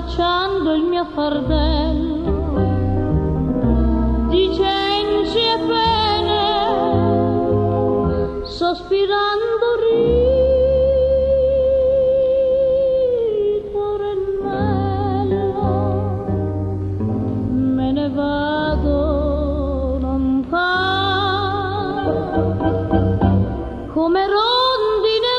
abbracciando il mio fardello di cenci e pene, sospirando ritornello, me ne vado lontano come rondine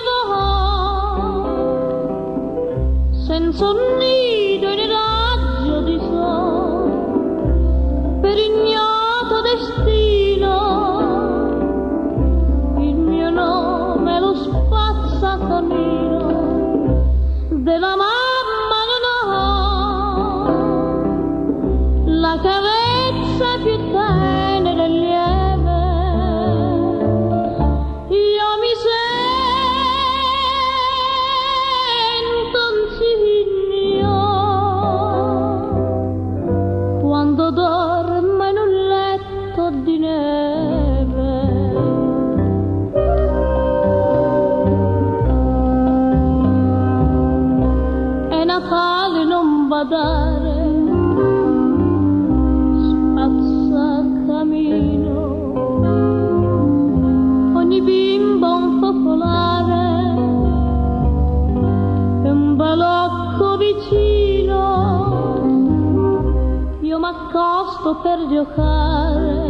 va, senza un nido in raggio di sole, per ignoto destino. Il mio nome lo spazzacamino della mamma non ha, la carezza più tenera e lieve. Io mi sento un cigno quando dormo in un letto di neve. È Natale, non badare, spazzacamino, ogni bimbo un popolare e un balocco vicino. Io m'accosto per giocare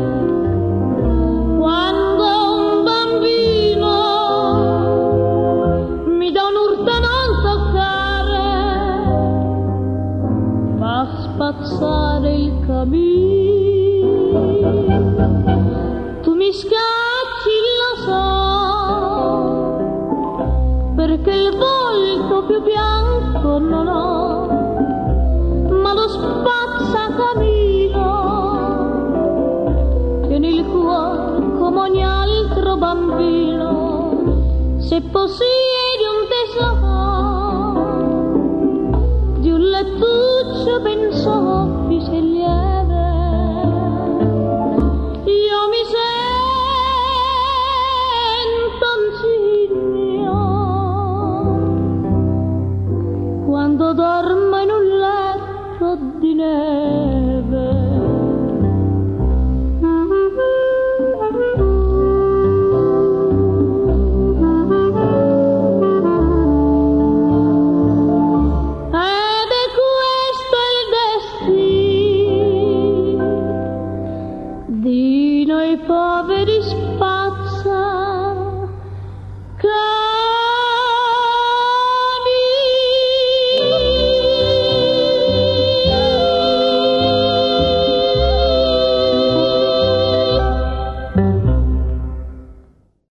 quando un bambino mi dà un'urta a non toccare, fa spazzare il camino. Tu mi scacci, lo so, perché il volto più bianco non ho, ma lo spazzacamino tiene il cuore come ogni altro bambino. Se possiedi un tesoro di un lettuccio ben soffice e lieve, io mi sento un cigno quando dormo in un letto di neve. Ed è questo il destino di noi poveri spazi